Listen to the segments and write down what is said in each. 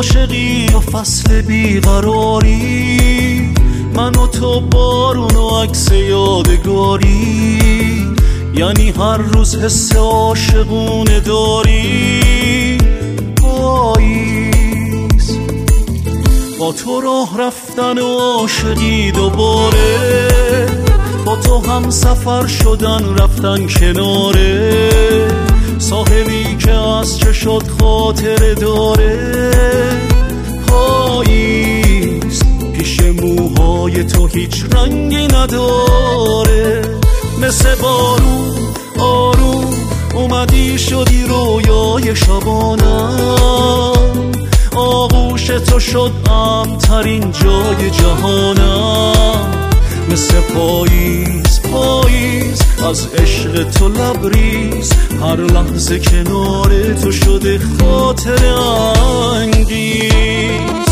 عاشقی و فصل بیقراری، من و تو بارون و عکس یادگاری، یعنی هر روز حس عاشقونه داری. پاییز با تو راه رفتن و عاشقی دوباره، با تو هم سفر شدن رفتن کناره، ساحلی که از چه شد خاطره داره. پاییز پیش موهای تو هیچ رنگی نداره، مثل بارون آروم اومدی شدی رویای شبانم، آغوش تو شد امن‌ترین جای جهانم. مثل پاییز پاییز از عشق تو لبریز، هر لحظه کنار تو شده خاطره انگیز.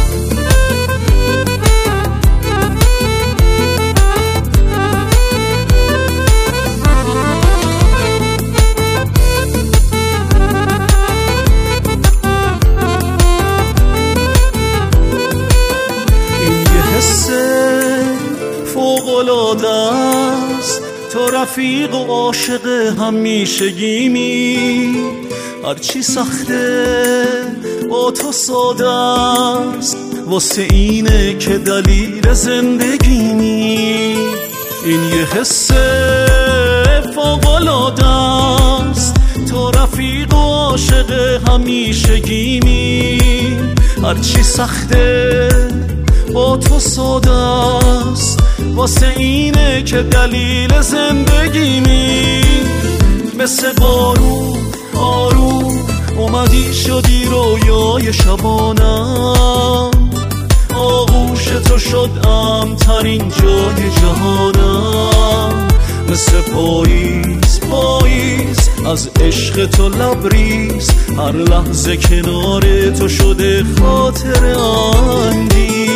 فوق‌العاده است تو رفیق و عاشق همیشگیمی، هرچی سخته با تو ساده است، واسه اینه که دلیل زندگیمی. این یه حس فوق‌العاده است تو رفیق و عاشق همیشگیمی، هرچی سخته با تو ساده است، واسه اینه که دلیل زندگیمی. مثل بارون آروم اومدی شدی رویای شبانم، آغوش تو شد امن‌ترین جای جهانم. مثل پاییز پاییز از عشق تو لبریز، هر لحظه کنار تو شده خاطره انگیز.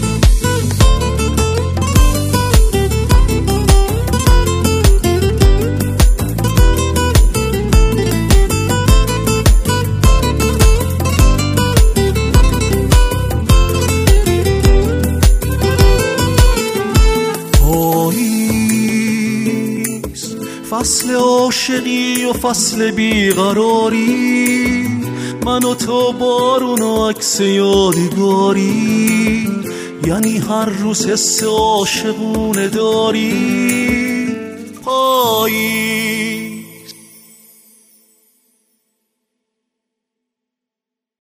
فصل عاشقی و فصل بیقراری، من و تو بارون و عکس یادگاری، یعنی هر روز حس عاشقونه داری. پاییز